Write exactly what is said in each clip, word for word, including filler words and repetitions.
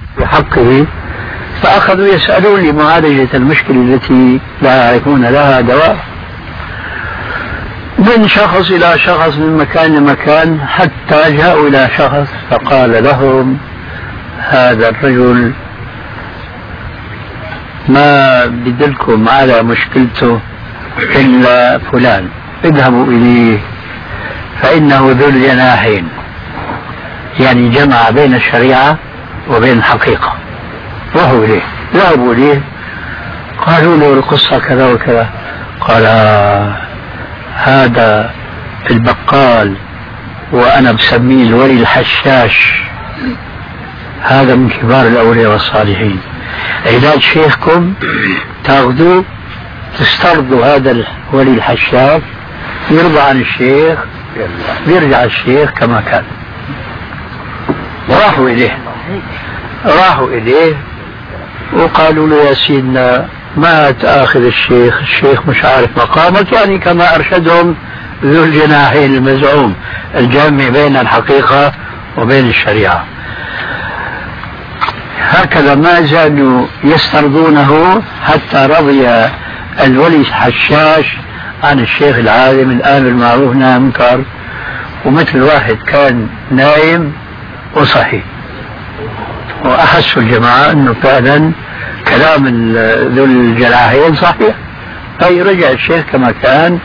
بحقه، فأخذوا يسألون لمعالجة المشكلة التي لا يعرفون لها دواء، من شخص إلى شخص، من مكان لمكان، حتى جاءوا إلى شخص فقال لهم هذا الرجل ما بدلكم على مشكلته إلا فلان، اذهبوا إليه فإنه ذو الجناحين، يعني جمع بين الشريعة وبين الحقيقة. راحوا إليه، ذهبوا إليه، قالوا له القصة كذا وكذا، قال هذا البقال وأنا بسميه الولي الحشاش، هذا من كبار الأولياء والصالحين، علاج شيخكم تاخذوه تسترضوا هذا الولي الحشاش، يرضى عن الشيخ، بيرجع الشيخ كما كان. راحوا إليه راحوا إليه وقالوا له يا سيدنا ما تأخذ الشيخ، الشيخ مش عارف مقامك، يعني كما أرشدهم ذو الجناحين المزعوم الجامع بين الحقيقة وبين الشريعة. هكذا ما زالوا يسترضونه حتى رضي الولي الحشاش عن الشيخ العالم الآن المعروف نهى منكر، ومثل واحد كان نايم وصحي، وأحسوا الجماعة أنه فعلا كلام ذو الجناحين صحيح، أي رجع الشيخ كما كان.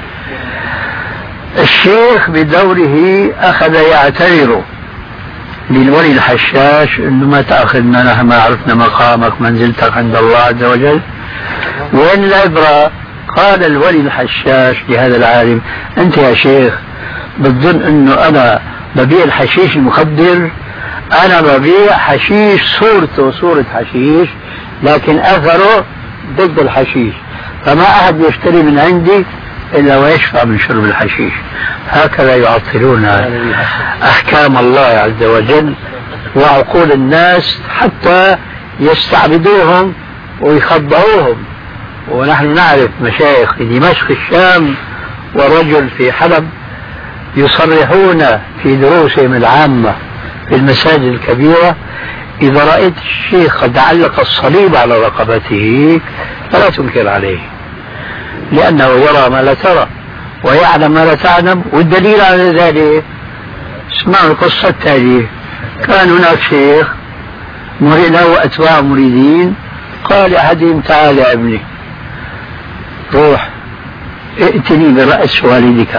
الشيخ بدوره أخذ يعتذر للولي الحشاش أنه ما تأخذنا، نحن ما عرفنا مقامك منزلتك عند الله عز وجل. وين العبرة؟ قال الولي الحشاش لهذا العالم أنت يا شيخ بتظن أنه أنا ببيع الحشيش المخدر؟ أنا ببيع حشيش صورته صورة حشيش لكن أثره ضد الحشيش، فما أحد يشتري من عندي إلا ويشفى من شرب الحشيش. هكذا يعطلون أحكام الله عز وجل وعقول الناس حتى يستعبدوهم ويخضعوهم. ونحن نعرف مشايخ في دمشق الشام ورجل في حلب يصرحون في دروسهم العامة في المساجد الكبيرة إذا رأيت الشيخ قد علق الصليب على رقبته فلا تنكر عليه، لأنه يرى ما لا ترى ويعلم ما لا تعلم. والدليل على ذلك اسمعوا القصة التالية. كان هناك شيخ له أتباع مريدين، قال أحدهم تعال يا ابني روح ائتني برأس والدك،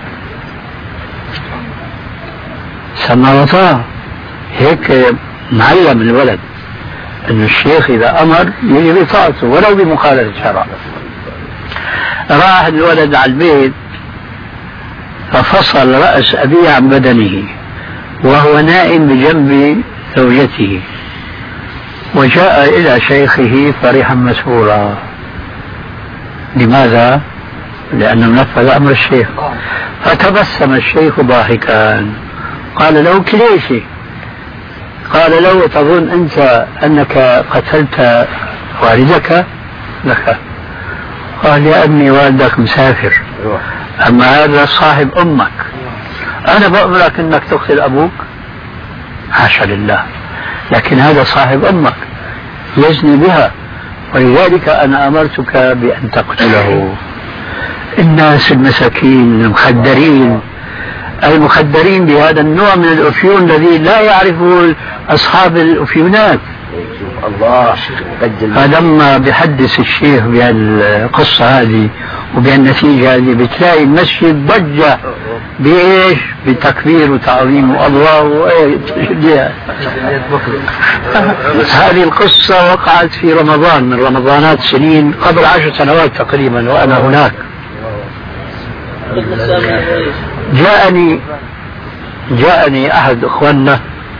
سمع وطاع، هيك معلم الولد أن الشيخ إذا أمر يجب إطاعته ولو بمخالفة الشرع. راح الولد على البيت ففصل رأس أبيه عن بدنه وهو نائم بجنب زوجته، وجاء إلى شيخه فرحا مسرورا. لماذا؟ لأنه نفذ أمر الشيخ. فتبسم الشيخ ضاحكا قال له كليشي؟ قال له تظن أنت أنك قتلت والدك؟ لك. قال يا ابني والدك مسافر، أما هذا صاحب أمك، أنا بأمرك أنك تقتل أبوك؟ حاشا لله، لكن هذا صاحب أمك يزني بها، ولذلك أنا أمرتك بأن تقتله. الناس المساكين المخدرين المخدرين بهذا النوع من الأفيون الذي لا يعرفه أصحاب الأفيونات. فلما بحدث الشيخ بهالقصة هذه وبهالنتيجة هذه بتلاقي المسجد ضجة بإيش؟ بتكبير وتعظيم الله. هذه القصة وقعت في رمضان من رمضانات سنين قبل عشر سنوات تقريبا وأنا هناك. جاءني جاءني أحد إخواننا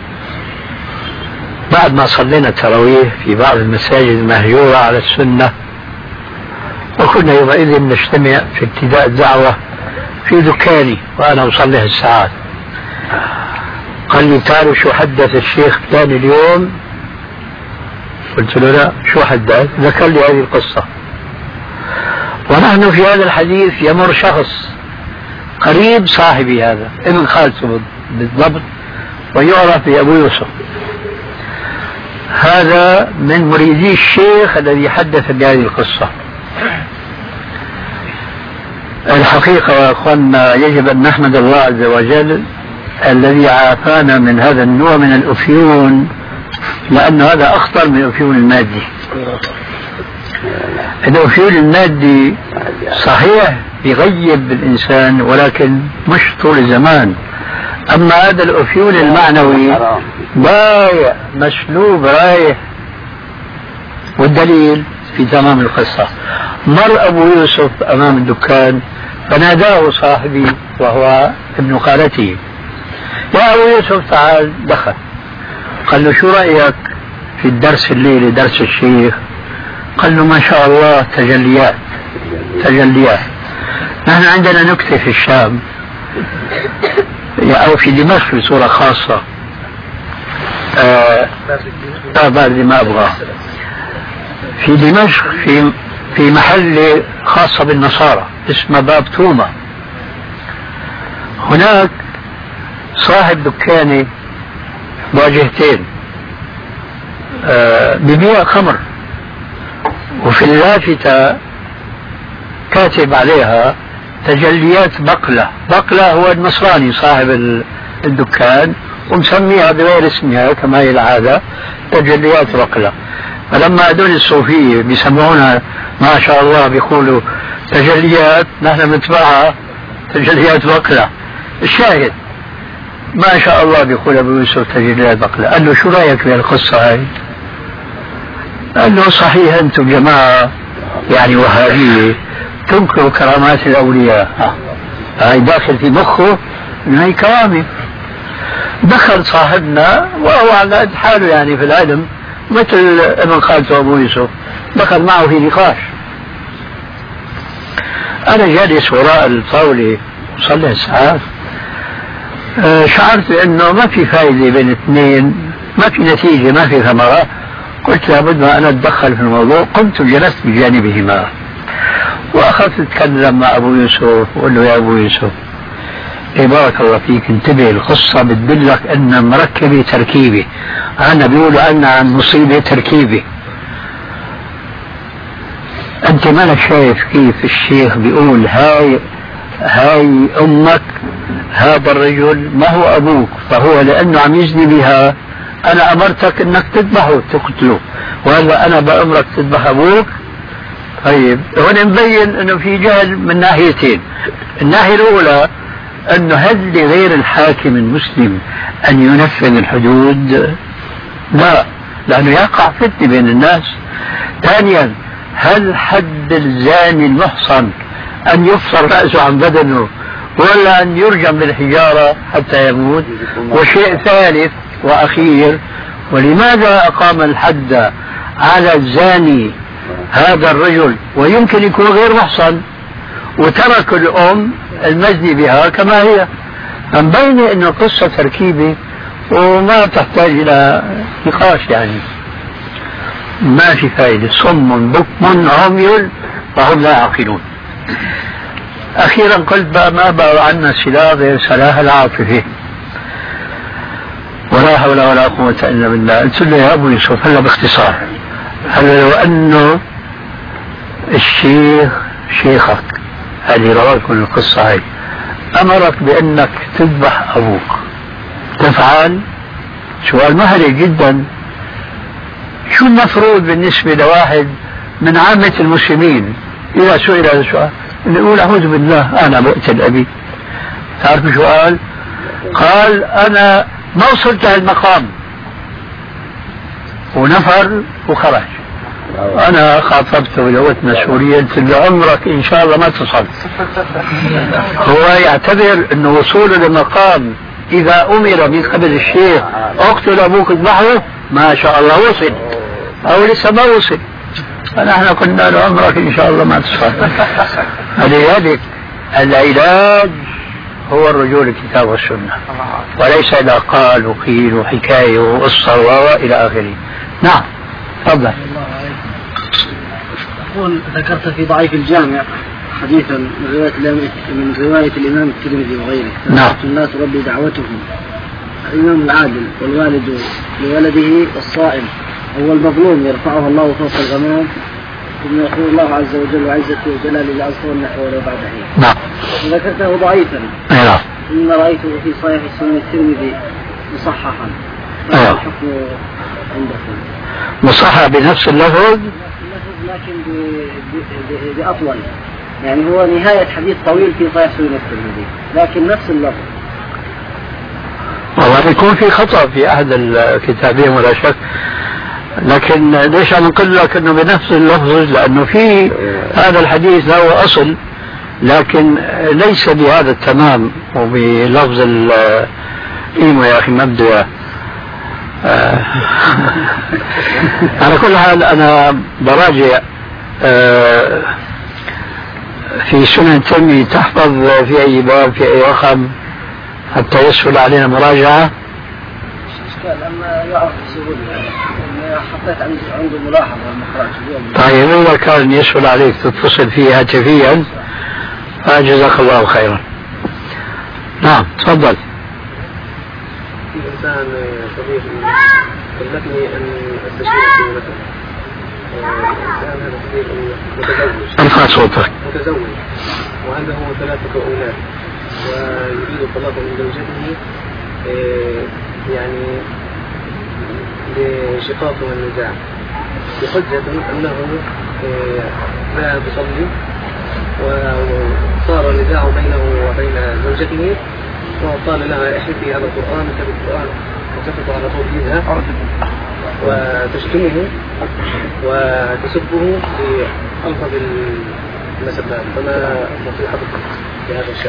بعد ما صلينا التراويح في بعض المساجد المهجورة على السنة، وكنا يومئذ نجتمع في ابتداء الدعوة في دكاني وأنا أصلي الساعات. قال لي تعالوا شو حدث الشيخ فلان اليوم؟ قلت له لا، شو حدث؟ ذكر لي هذه القصة. ونحن في هذا الحديث يمر شخص قريب صاحبي هذا ابن خالته بالضبط ويعرف بأبو يوسف. هذا من مريدي الشيخ الذي حدث بهذه القصة. الحقيقة يا أخوانا يجب أن نحمد الله عز وجل الذي عافانا من هذا النوع من الأفيون، لأن هذا أخطر من الأفيون المادي. الأفيون المادي صحيح يغيب الإنسان ولكن مش طول الزمان، أما هذا الأفيون المعنوي ضايع مسلوب رايح. والدليل في تمام القصة، مر أبو يوسف أمام الدكان فناداه صاحبي وهو ابن خالته: يا أبو يوسف تعال. دخل قال له: شو رأيك في الدرس الليلة درس الشيخ؟ قال له: ما شاء الله تجليات تجليات. نحن عندنا نكتة في الشام أو في دمشق بصورة خاصة، آه باردي ما أبغى، في دمشق في في محل خاصة بالنصارى اسمه باب توما. هناك صاحب دكانة واجهتين آه ببيع خمر، وفي اللافتة كاتب عليها تجليات بقلة. بقلة هو النصراني صاحب الدكان ومسميها بغير اسمها كما هي العادة، تجليات بقلة. فلما هذول الصوفية بيسمعونها ما شاء الله بيقولوا تجليات، نحن بنتبعها تجليات بقلة. الشاهد ما شاء الله بيقول أبو يوسف تجليات بقلة. قال له: شو رأيك في القصة هاي؟ قال له: صحيح أنتم جماعة يعني وهابية تنكروا كرامات الأولياء. هاي داخل في مخه إن هي كرامة. دخل صاحبنا وهو على قد حاله يعني في العلم مثل ابن خالته أبو يوسف، دخل معه في نقاش. أنا جالس وراء الطاولة صلى ساعات، شعرت أنه ما في فائدة بين اثنين، ما في نتيجة، ما في ثمرة. قلت لابد ما أنا أتدخل في الموضوع. قمت وجلست بجانبهما وأخذت أتكلم مع أبو يوسف وقل له: يا أبو يوسف، إيه بارك الله فيك، انتبه، القصة بتدلك أن مركبة تركيبة. أنا بيقولوا أنا عن مصيبة تركيبة. أنت مالك شايف كيف الشيخ بيقول هاي هاي أمك، هذا الرجل ما هو أبوك، فهو لأنه عم يزني بها أنا أمرتك أنك تذبحه تقتله، وهلا أنا بأمرك تذبح أبوك. طيب هون مبين أنه في جهل من ناحيتين. الناحية الأولى أنه هل لغير الحاكم المسلم أن ينفذ الحدود؟ لا، لأنه يقع فتنة بين الناس. ثانيا، هل حد الزاني المحصن أن يفصل رأسه عن بدنه ولا أن يرجم بالحجارة حتى يموت؟ وشيء ثالث وأخير، ولماذا أقام الحد على الزاني هذا الرجل ويمكن يكون غير محصن وترك الأم المزني بها كما هي؟ فمبين أن القصة تركيبة وما تحتاج إلى نقاش، يعني ما في فائدة. صم بكم عمي وهم لا يعقلون. أخيرا قلت بقى ما بقى عنا سلاح غير سلاح العاطفة، ولا حول ولا قوة إلا بالله. قلت له: يا أبو يوسف، هلا باختصار، هلا لو أنه الشيخ شيخك اللي رواك من القصة هاي أمرك بأنك تذبح أبوك، تفعل؟ سؤال مهري جدا. شو المفروض بالنسبة لواحد من عامة المسلمين إذا سئل هذا السؤال يقول: أعوذ بالله أنا بقتل أبي؟ تعرف شو قال؟ قال: أنا ما وصلت هالمقام، ونفر وخرج. أنا خاطبته لغتنا سوريا، قلت له: عمرك إن شاء الله ما تصل. هو يعتبر أنه وصوله لمقام إذا أمر من قبل الشيخ اقتل أبوك اذبحه ما شاء الله وصل، أو لسه ما وصل. فنحن قلنا له: عمرك إن شاء الله ما تصل. فلذلك العلاج هو الرجوع للكتاب والسنة، وليس إلى قال وقيل وحكاية وقصة وإلى آخره. نعم، تفضل. أقول ذكرت في ضعيف الجامع حديثا من رواية من رواية الإمام الترمذي وغيره: نعم. الناس ربي دعوتهم، الإمام العادل والوالد لولده والصائم هو المظلوم يرفعه الله فوق الغمام ثم يقول الله عز وجل وعزتي وجلالي لأصلن ولو بعد حين. نعم. وذكرته ضعيفا. نعم. إنما رأيته في صحيح السنة الترمذي مصححا. أيوه. الحكم عندكم. مصحح بنفس اللفظ؟ لكن بأطول. يعني هو نهاية حديث طويل في صحيح سنة الترمذي لكن نفس اللفظ. والله يكون في خطأ في أحد الكتابين ولا شك، لكن ليش أنا نقول لك أنه بنفس اللفظ؟ لأنه في هذا الحديث له أصل لكن ليس بهذا التمام وبلفظ الإيمو يا أخي مبدأ. على كل حال أنا براجع في سنن الترمذي، تحفظ في أي باب في أي رقم حتى يسهل علينا مراجعة؟ لما يعرف سهول يعني حطيت عنده ملاحظة لما قرأت اليوم. طيب إذا كان يسهل عليك تتصل فيه هاتفيا فجزاك الله خيرا. نعم تفضل. في إنسان صديقي كلفني أن أستشير في مثل الإنسان هذا صديقي متزوج. ارفع صوتك. متزوج وعنده ثلاثة أولاد ويريد الطلاق من زوجته يعني لشقاق والنزاع بحجة أنه لا تصلي وصار النزاع بينه وبين زوجته وقال لها احفظي هذا القرآن كتب القرآن وتفق على توحيدها وتشتمه وتسبه بألفاظ المسبات. فما نصيحتك في هذا الشأن؟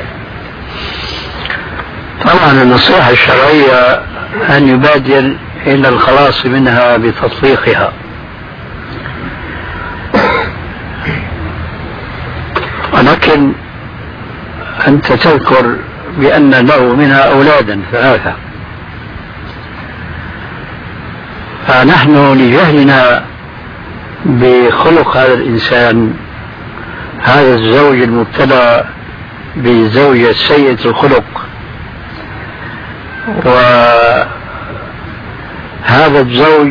طبعا النصيحة الشرعية أن يبادر إلى الخلاص منها بتطليقها، ولكن أنت تذكر بأن له منها أولادا ثلاثة، فنحن لجهلنا بخلق هذا الإنسان، هذا الزوج المبتلى بزوجة سيئة الخلق، وهذا الزوج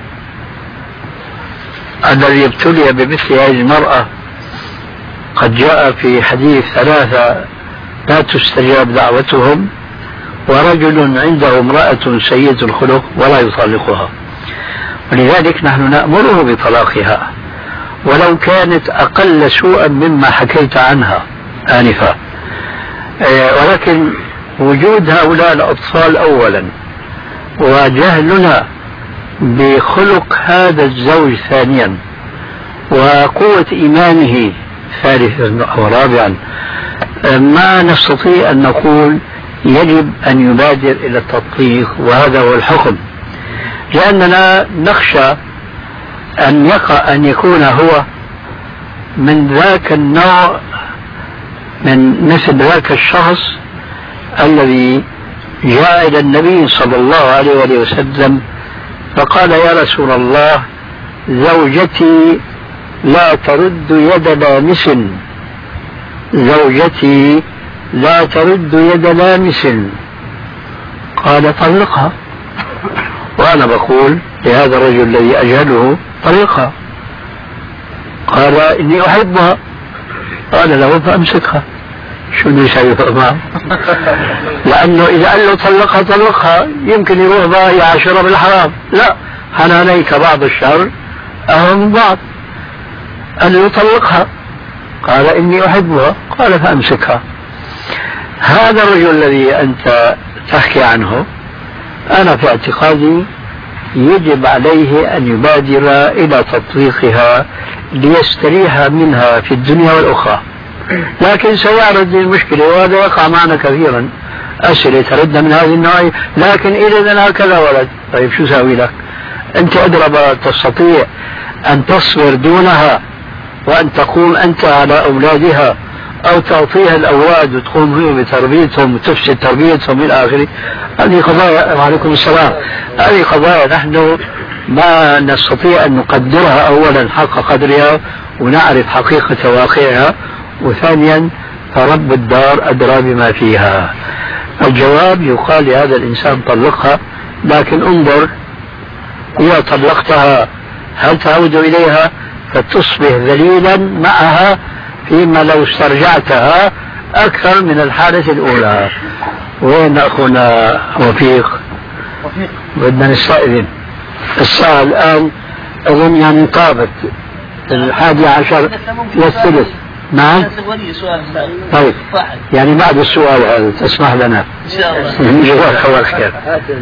الذي ابتلي بمثل هذه المرأة قد جاء في حديث ثلاثة لا تستجاب دعوتهم، ورجل عنده امرأة سيئة الخلق ولا يطلقها، ولذلك نحن نأمره بطلاقها ولو كانت أقل سوءا مما حكيت عنها آنفا. ولكن وجود هؤلاء الأطفال أولا وجهلنا بخلق هذا الزوج ثانيا وقوة إيمانه ثالثا أو رابعا ما نستطيع أن نقول يجب أن يبادر إلى التطليق، وهذا هو الحكم، لأننا نخشى أن يقع أن يكون هو من ذاك النوع، من مثل ذاك الشخص الذي جاء إلى النبي صلى الله عليه وآله وسلم فقال يا رسول الله زوجتي لا ترد يد لامس، زوجتي لا ترد يد لامس، قال طلقها. وأنا بقول لهذا الرجل الذي أجهله طلقها، قال إني أحبها، قال له فأمسكها. شو اللي يسوي معه؟ لأنه إذا قال له طلقها طلقها يمكن يروح بقى يعاشرها بالحرام. لا، حنانيك بعض الشر أهم من بعض. قال له طلقها، قال إني أحبها، قال فأمسكها. هذا الرجل الذي أنت تحكي عنه أنا في اعتقادي يجب عليه أن يبادر إلى تطليقها ليستريح منها في الدنيا والأخرى، لكن سيعرض المشكلة وهذا يقع معنا كثيرا، أسئلة تردنا من هذه النوعية، لكن إذا هكذا ولد، طيب شو ساوي لك؟ أنت أدرى تستطيع أن تصبر دونها وأن تقوم أنت على أولادها أو تعطيها الأولاد وتقوم هي بتربيتهم وتفسد تربيتهم إلى آخره؟ هذه قضايا، وعليكم السلام، هذه قضايا نحن ما نستطيع أن نقدرها أولا حق قدرها ونعرف حقيقة واقعها، وثانيا فرب الدار أدرى بما فيها. الجواب يقال لهذا الإنسان طلقها، لكن انظر إذا طلقتها هل تعود إليها؟ فتصبح ذليلا معها فيما لو استرجعتها أكثر من الحالة الأولى. وين أخونا وفيق؟ وفيق بدنا نستأذن الساعة الآن أظن يعني طابت الحادي عشر والثلث. نعم. طيب يعني بعد السؤال هذا تسمح لنا إن شاء الله. جزاك الله خير.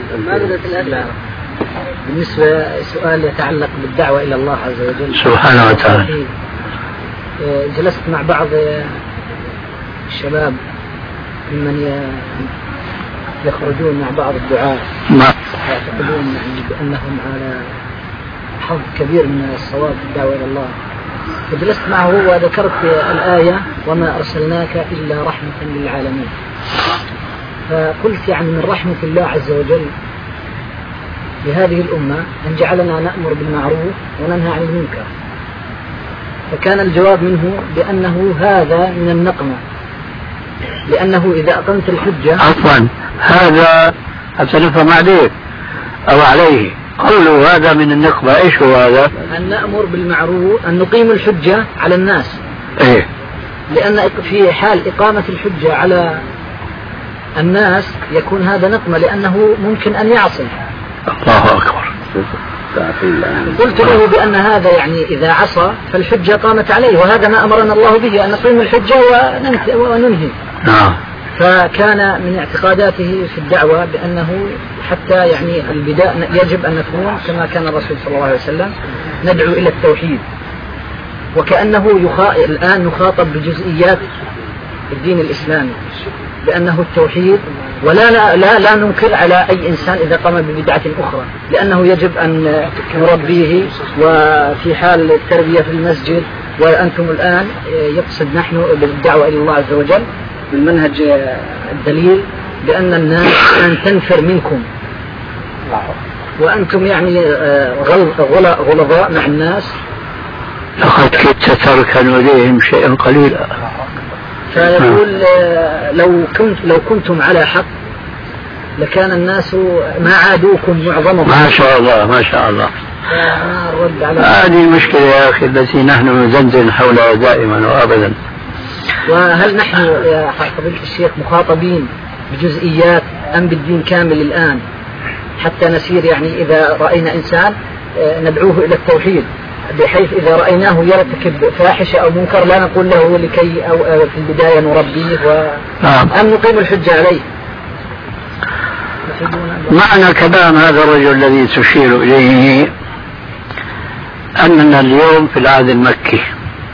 بالنسبة سؤال يتعلق بالدعوة إلى الله عز وجل سبحانه وتعالى. جلست مع بعض الشباب ممن يخرجون مع بعض الدعاة يعتقدون يعني بأنهم على حظ كبير من الصواب في الدعوة إلى الله، فجلست معه وذكرت الآية وما أرسلناك إلا رحمة للعالمين، فقلت يعني من رحمة الله عز وجل لهذه الأمة أن جعلنا نأمر بالمعروف وننهى عن المنكر، فكان الجواب منه بأنه هذا من النقمة، لأنه إذا أقمت الحجة عفوا هذا حتى نفهم عليه أو عليه قوله هذا من النقمة. إيش هو هذا؟ أن نأمر بالمعروف أن نقيم الحجة على الناس. إيه؟ لأن في حال إقامة الحجة على الناس يكون هذا نقمة، لأنه ممكن أن يعصي. الله أكبر. قلت له بأن هذا يعني إذا عصى فالحجة قامت عليه، وهذا ما أمرنا الله به أن نقيم الحجة وننهي. نعم. فكان من اعتقاداته في الدعوة بأنه حتى يعني البداية يجب أن نكون كما كان الرسول صلى الله عليه وسلم ندعو إلى التوحيد، وكأنه يخا... الآن نخاطب بجزئيات الدين الإسلامي بأنه التوحيد، ولا لا, لا لا ننكر على أي إنسان إذا قام ببدعة أخرى، لأنه يجب أن نربيه وفي حال التربية في المسجد. وأنتم الآن يقصد نحن بالدعوة إلى الله عز وجل بالمنهج الدليل بأن الناس أن تنفر منكم، وأنتم يعني غلظاء مع الناس. لقد كدت تركن إليهم شيئا قليلا. فيقول لو كنت لو كنتم على حق لكان الناس ما عادوكم معظمهم. ما شاء الله ما شاء الله. الرد على هذه المشكلة يا أخي التي نحن نزنزن حولها دائما وأبدا. وهل نحن يا فضيلة الشيخ مخاطبين بجزئيات أم بالدين كامل الآن حتى نسير يعني إذا رأينا إنسان ندعوه إلى التوحيد، بحيث إذا رأيناه يرتكب فاحشة أو منكر لا نقول له لكي أو في البداية نربيه و... أم نقيم الحجة عليه؟ معنى كلام هذا الرجل الذي تشير إليه أننا اليوم في العهد المكي،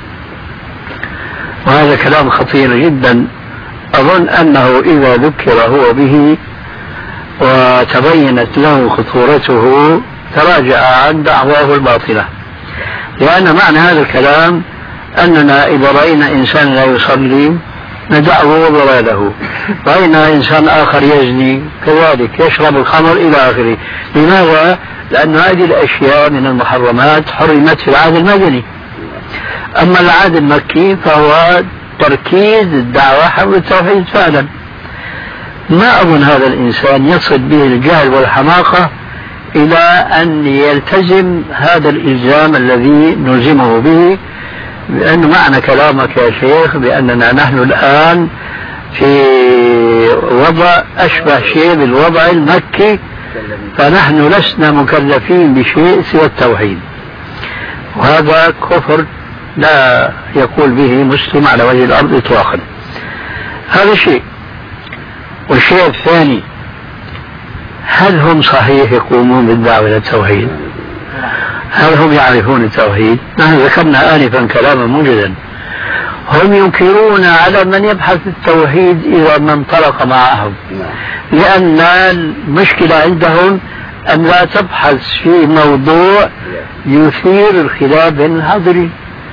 وهذا كلام خطير جدا. أظن أنه إذا ذكر هو به وتبينت له خطورته تراجع عن دعواه الباطلة، لأن معنى هذا الكلام أننا إذا رأينا إنسان لا يصلي ندعه ضلاله، رأينا إنسان آخر يزني كذلك يشرب الخمر إلى آخره. لماذا؟ لأن هذه الأشياء من المحرمات حرمت في العهد المدني. أما العهد المكي فهو تركيز الدعوة حول التوحيد فعلا. ما أظن هذا الإنسان يصل به الجهل والحماقة إلى أن يلتزم هذا الإلزام الذي نلزمه به، لأن معنى كلامك يا شيخ بأننا نحن الآن في وضع أشبه شيء بالوضع المكي، فنحن لسنا مكلفين بشيء سوى التوحيد، وهذا كفر لا يقول به مسلم على وجه الأرض إطلاقا. هذا شيء. والشيء الثاني، هل هم صحيح يقومون بالدعوة إلى التوحيد؟ هل هم يعرفون التوحيد؟ نحن ذكرنا آنفا كلاما موجدا. هم ينكرون على من يبحث التوحيد إذا ما انطلق معهم، لأن المشكلة عندهم أن لا تبحث في موضوع يثير الخلاف بين الحاضرين.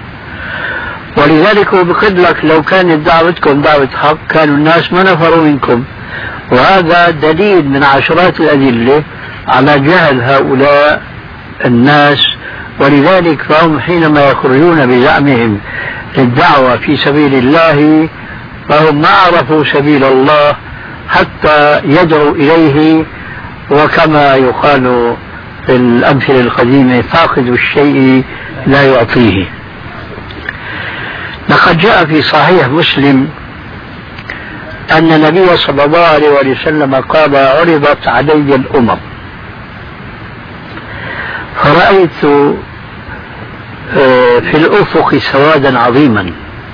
ولذلك هو بقول لك لو كانت دعوتكم دعوة حق كانوا الناس ما نفروا منكم، وهذا دليل من عشرات الأدلة على جهل هؤلاء الناس. ولذلك فهم حينما يخرجون بزعمهم للدعوة في سبيل الله فهم ما عرفوا سبيل الله حتى يدعوا إليه، وكما يقال في الأمثلة القديمة فاقد الشيء لا يعطيه. لقد جاء في صحيح مسلم أن النبي صلى الله عليه وسلم قال عرضت علي الأمم فرأيت في الأفق سوادا عظيما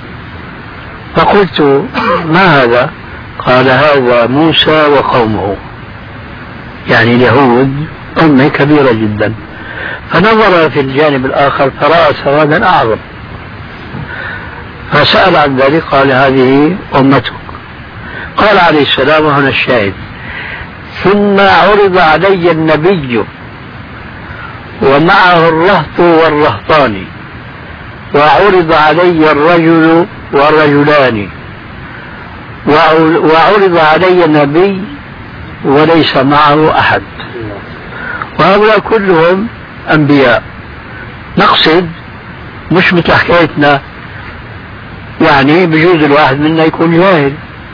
فقلت ما هذا؟ قال هذا موسى وقومه، يعني اليهود أمة كبيرة جدا. فنظر في الجانب الآخر فرأى سوادا أعظم فسأل عن ذلك قال هذه أمتك. قال عليه السلام وهنا الشاهد ثم عرض علي النبي ومعه الرهط والرهطان وعرض علي الرجل والرجلان وعرض علي النبي وليس معه أحد، وهؤلاء كلهم أنبياء. نقصد مش مثل حكايتنا، يعني بجوز الواحد منا يكون جاهل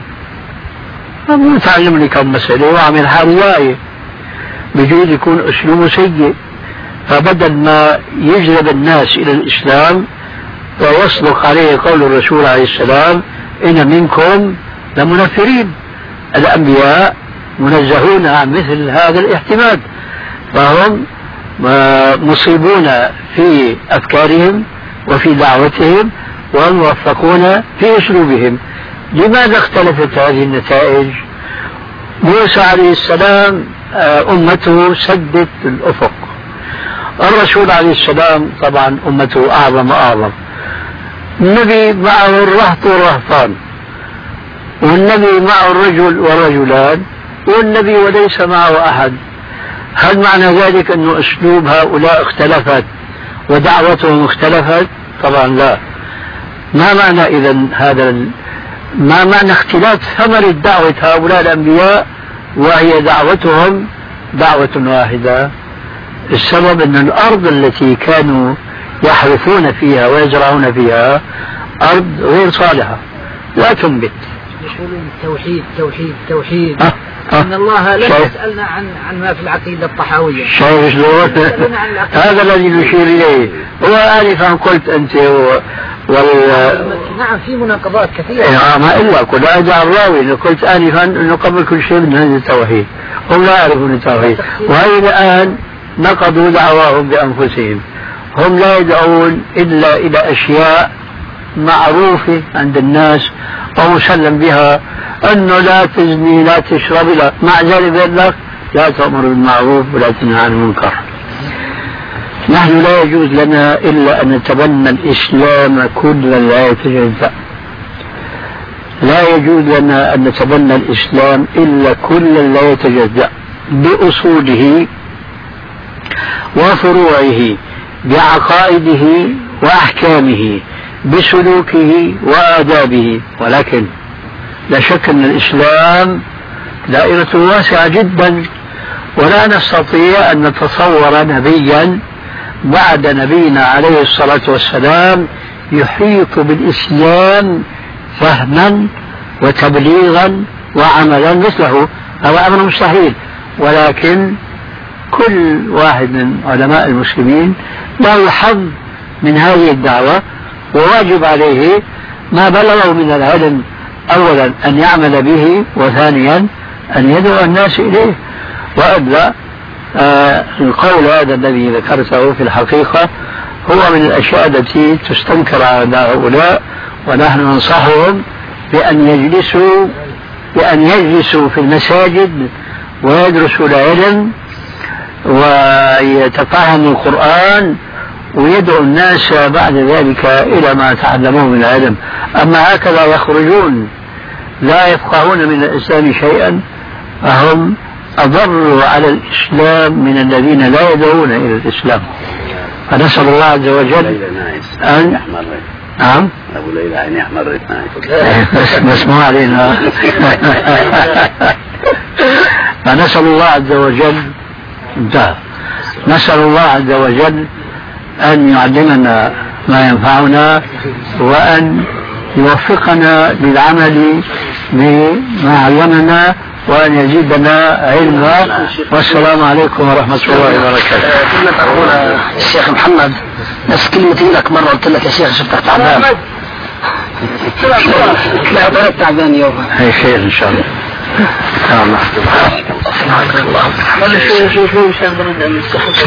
متعلم لي كم مسألة وعمل حال واعي، بجوز يكون أسلوبه سيء، فبدل ما يجذب الناس إلى الإسلام ويصدق عليه قول الرسول عليه السلام إن منكم لمنفرين. الأنبياء منزهون عن مثل هذا الاحتمال، فهم مصيبون في أفكارهم وفي دعوتهم وموفقون في أسلوبهم. لماذا اختلفت هذه النتائج؟ موسى عليه السلام أمته سدت الأفق، الرسول عليه السلام طبعا أمته أعظم وأعظم، النبي معه الرهط والرهطان، والنبي معه الرجل والرجلان، والنبي وليس معه أحد. هل معنى ذلك أن أسلوب هؤلاء اختلفت ودعوتهم اختلفت؟ طبعا لا. ما معنى إذن هذا؟ ما معنى اختلاف ثمرة دعوة هؤلاء الأنبياء وهي دعوتهم دعوة واحدة؟ السبب أن الأرض التي كانوا يحرثون فيها ويزرعون فيها أرض غير صالحة لا تنبت. يقولون توحيد توحيد توحيد أه أه إن الله لم يسألنا عن عن ما في العقيدة الطحاوية. شايف شلون؟ هذا الذي نشير إليه. هو آنفا قلت أنت و... وال... نعم في مناقضات كثيرة. إيه ما إلا كل أرجع الراوي قلت آنفا أنه قبل كل شيء من هذا التوحيد، هم لا يعرفون التوحيد، وهي الآن نقضوا دعواهم بأنفسهم. هم لا يدعون إلا إلى أشياء معروفة عند الناس ومسلم بها، أنه لا تزني لا تشرب لا، مع ذلك يقول لك لا تأمر بالمعروف ولا تنهى عن المنكر. نحن لا يجوز لنا إلا أن نتبنى الإسلام كلا لا يتجزأ، لا يجوز لنا أن نتبنى الإسلام إلا كلا لا يتجزأ بأصوله وفروعه بعقائده وأحكامه بسلوكه وآدابه. ولكن لا شك أن الإسلام دائرة واسعة جدا، ولا نستطيع أن نتصور نبيا بعد نبينا عليه الصلاة والسلام يحيط بالإسلام فهما وتبليغا وعملا مثله، هذا أمر مستحيل. ولكن كل واحد من علماء المسلمين له حظ من هذه الدعوة، وواجب عليه ما بلغه من العلم أولا أن يعمل به، وثانيا أن يدعو الناس إليه. وأبدا آه القول هذا الذي ذكرته في الحقيقة هو من الأشياء التي تستنكر على هؤلاء، ونحن ننصحهم بأن يجلسوا بأن يجلسوا في المساجد ويدرسوا العلم ويتفهموا القرآن ويدعو الناس بعد ذلك إلى ما تعلموه من العلم. أما هكذا يخرجون لا يفقهون من الإسلام شيئا فهم أضروا على الإسلام من الذين لا يدعون إلى الإسلام. فنسأل الله عز وجل أن نعم أبو ليلى عيني أحمر بس مسموع علينا. فنسأل الله عز وجل انتهى نسأل الله عز وجل أن يعلمنا ما ينفعنا وأن يوفقنا للعمل بما علمنا، وأن يزيدنا علما، والسلام عليكم ورحمة الله وبركاته. كلمة أخونا الشيخ محمد، نفس كلمتي لك مرة قلت لك يا شيخ شفتك تعبان. لا بلد تعبان يوم. هي خير إن شاء الله. الله سبحانك الله. قال شو شو شو مشان برد من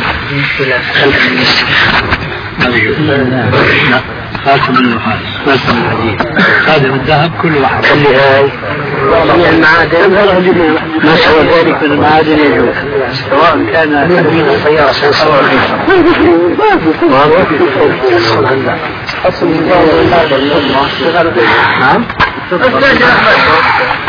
خاتم النحاس، خاتم الحديد، خاتم الذهب، كل واحد. خلي هاي جميع المعادن نسوى ذلك من المعادن يجوز، سواء كان تأمين السيارة سواء نعم.